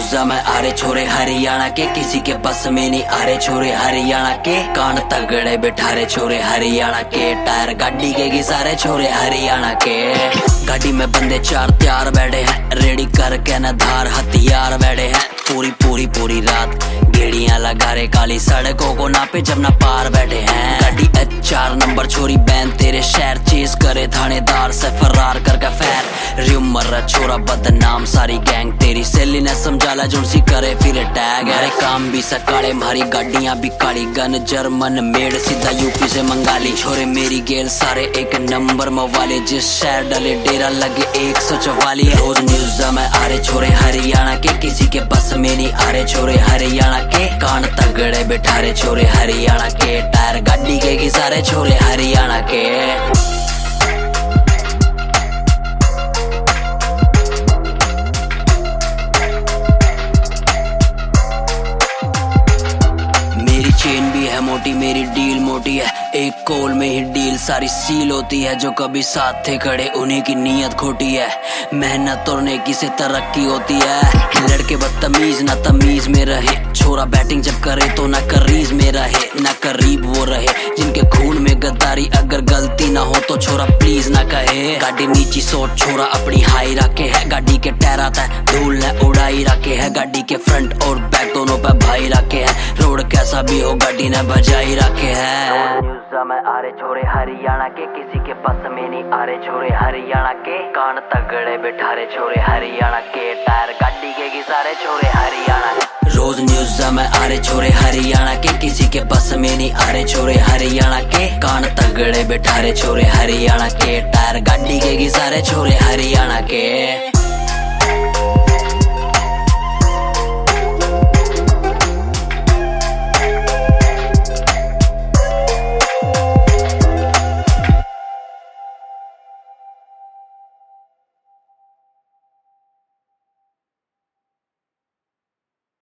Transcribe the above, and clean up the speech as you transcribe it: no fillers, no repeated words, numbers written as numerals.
News में आ रहे छोरे हरियाणा के, किसी के बस में नहीं आ रहे छोरे हरियाणा के। कान तगड़े बिठा रहे छोरे हरियाणा के, टायर गाड़ी के घिसा छोरे हरियाणा के। गाड़ी में बंदे चार तैयार बैठे हैं, रेडी करके न धार हथियार बैठे हैं। पूरी पूरी पूरी रात गेड़ियां लगा रहे, काली सड़कों को नापे जब ना पार बैठे हैं। गाड़ी HR नंबर छोरी बैन तेरे शहर, चेस करे थानेदार से फरार करके फैर। रिमर छोरा बदनाम सारी गैंग तेरी, सैली ने समझाला जुड़सी करे फिर टैग। अरे काम भी सकाले मारी गाड़ियां भी काली, गन जर्मन मेड सीधा यूपी से मंगाली। छोरे मेरी गेल सारे एक नंबर मवाले, जिस शहर डले डेरा लगे 144। रोज न्यूज़ में आ रहे छोरे हरियाणा के, किसी के बस में नहीं आ रहे छोरे हरियाणा के। कान तगड़े बिठा रहे छोरे हरियाणा के, टायर गाड़ी के घिसा रहे छोरे हरियाणा के। मेरी चेन भी है मोटी, मेरी डील मोटी है, एक कॉल में ही डील सारी सील होती है। जो कभी साथ थे खड़े उन्हीं की नीयत खोटी है, मेहनत और नेकी से तरक्की होती है। लड़के बदतमीज ना तमीज में रहे, छोरा बैटिंग जब करे तो ना करीज में रहे, ना करीब वो रहे जिनके खून में गद्दारी। अगर गलती ना हो तो छोरा प्लीज ना कहे। गाड़ी नीची सोच छोरा अपनी हाई रखे है, गाड़ी के टायर आता है धूल ने उड़ाई रखे है। गाड़ी के फ्रंट और बैक दोनों पे भाई रखे है, रोड कैसा भी हो गाड़ी ने बजाई रखे है। न्यूज़ में आ रहे छोरे हरियाणा के, किसी के बस में नहीं आ रहे छोरे हरियाणा के। कान तगड़े बिठा रहे छोरे हरियाणा के, टायर गाड़ी के घिसा रहे छोरे हरियाणा के। रोज न्यूज़ में आ रहे छोरे हरियाणा के, किसी के बस में नहीं आ रहे छोरे हरियाणा के। कान तगड़े बिठा रहे छोरे हरियाणा के, टायर गाड़ी के घिसा रहे छोरे हरियाणा के।